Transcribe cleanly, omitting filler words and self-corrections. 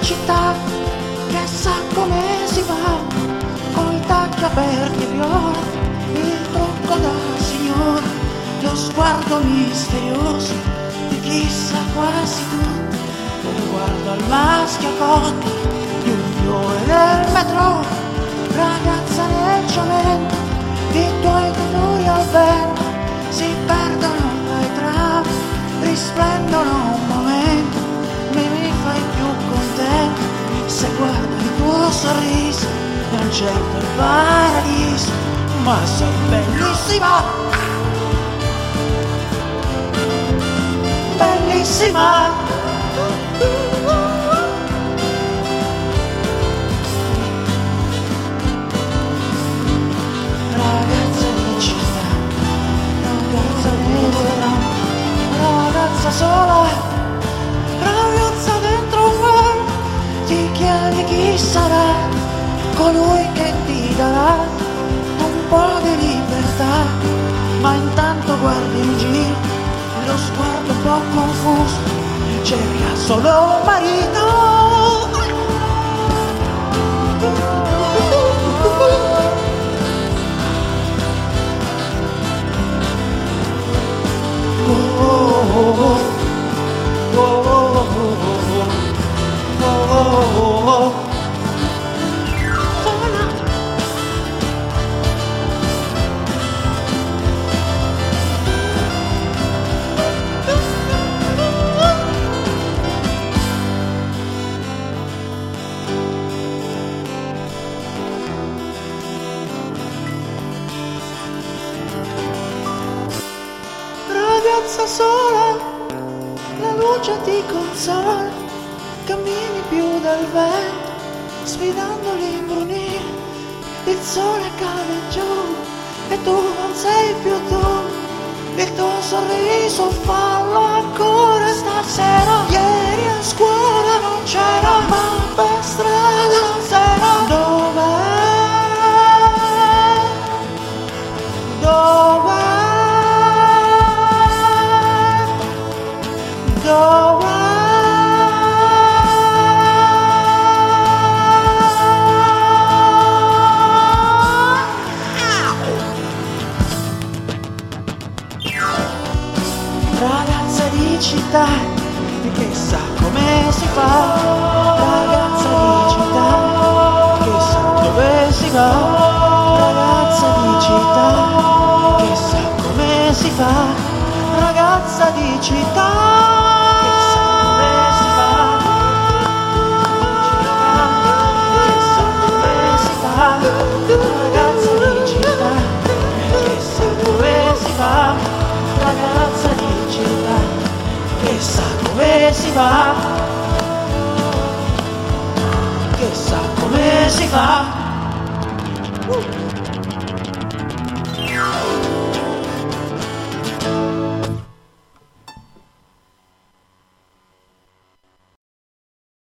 città che sa come si fa, col tacchi aperti e viola, il trucco da signora, lo sguardo misterioso di chi sa quasi tutto, riguardo al maschio cotto di un fiore del metro, ragazza nel cemento, i tuoi colori al vento si perdono ai travi, risplendono un momento, mi fai più contento se guardo il tuo sorriso, non certo il paradiso, ma sei bellissima, bellissima. Ragazza di città, ragazza di verano, ragazza sola, ragazza dentro un bar, ti chiedi chi sarà, colui che ti darà un po' di libertà, ma intanto guardi in giro, lo sguardo un po' confuso, cerca solo un marito. Ragazza sola, la luce ti consola, cammini più del vento, sfidando l'imbrunire, il sole cade giù e tu non sei più tu, il tuo sorriso fallo ancora stasera, ieri a scuola non c'era, ma per strada sera, dov'è? Dov'è? Ragazza di città che sa come si fa, ragazza di città che sa dove si va, ragazza di città che sa come si fa, ragazza di città. Ragazza di città che sa dove si va, ragazza di città che sa dove si va, che sa come si fa.